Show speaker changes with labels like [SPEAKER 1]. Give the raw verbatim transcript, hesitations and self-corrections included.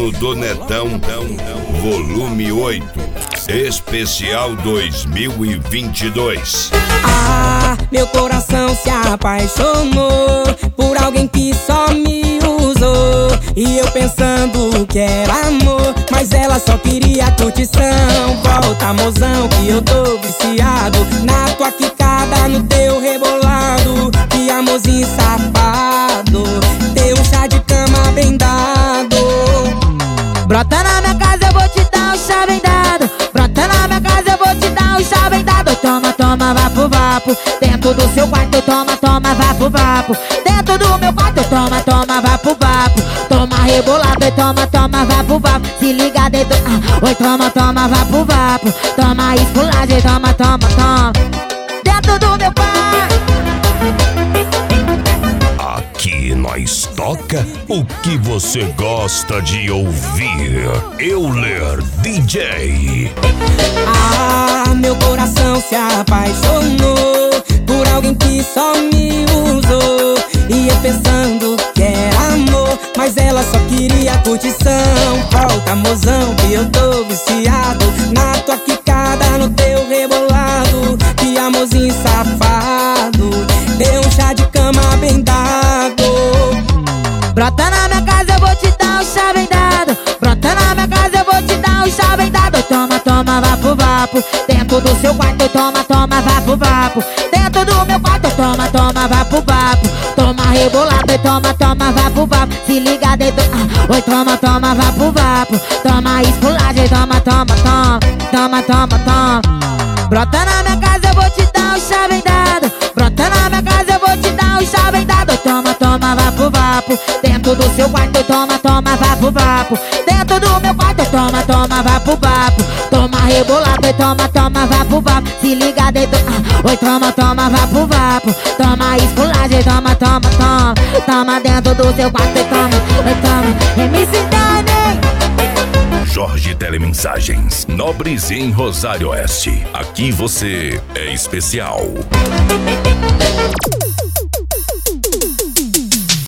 [SPEAKER 1] Show do Netão, volume oito, especial dois mil e vinte e dois.
[SPEAKER 2] Ah, meu coração se apaixonou por alguém que só me usou. E eu pensando que era amor, mas ela só queria curtição. Volta, mozão, que eu tô viciado na tua quicada, no teu rebolado. Que amorzinho safado, teu chá de cama bem dado.
[SPEAKER 3] Brota na minha casa, eu vou te dar um chá bem dado. Brota na minha casa, eu vou te dar um chá bem dado. Toma, toma, vapo, vapo. Dentro do seu quarto, toma, toma, vapo, vapo. Dentro do meu quarto, toma, toma, vapo, vapo. Toma rebolado e toma, toma, vapo, vapo. Se liga dentro, ah, oi, toma, toma, vapo, vapo. Toma esculagem, toma, toma, toma. Dentro do meu quarto.
[SPEAKER 4] Aqui nós toca o que você gosta de ouvir. Euler D J.
[SPEAKER 2] Ah, meu coração se apaixonou por alguém que só me usou. E eu pensando que era amor, mas ela só queria curtição. Volta, mozão, que eu tô viciado na tua quicada, no teu rebolado. Que amorzinho safado, deu um chá de cama bem dado.
[SPEAKER 3] Brota na minha casa, eu vou te dar um chá bem dado. Brota na minha casa, eu vou te dar um chá bem dado. Toma, toma, vapo, vapo. Dentro do seu quarto, toma, toma, vapo, vapo. Dentro do meu quarto, toma, toma, vapo, vapo. Toma rebolado e toma, toma, vapo, vapo. Se liga dentro, ah, oi, toma, toma, vapo, vapo. Toma esculagem, toma, toma, toma. Toma, toma, toma. Brota na minha casa, eu vou te dar um chá bem dado. Brota na minha casa, eu vou te dar um chá bem dado. Toma, toma, vapo, vapo. Dentro do seu quarto, toma, toma, vapo, vapo. Dentro do meu quarto, toma, toma, vapo, vapo. Toma rebolado e toma, toma, vapo, vapo. Se liga dentro, ah, oi, toma, toma, vapo, vapo. Toma esculagem, toma, toma, toma. Toma dentro do seu quarto e toma, oi, toma. M C Dani.
[SPEAKER 4] Jorge Telemensagens, Nobres em Rosário Oeste. Aqui você é especial.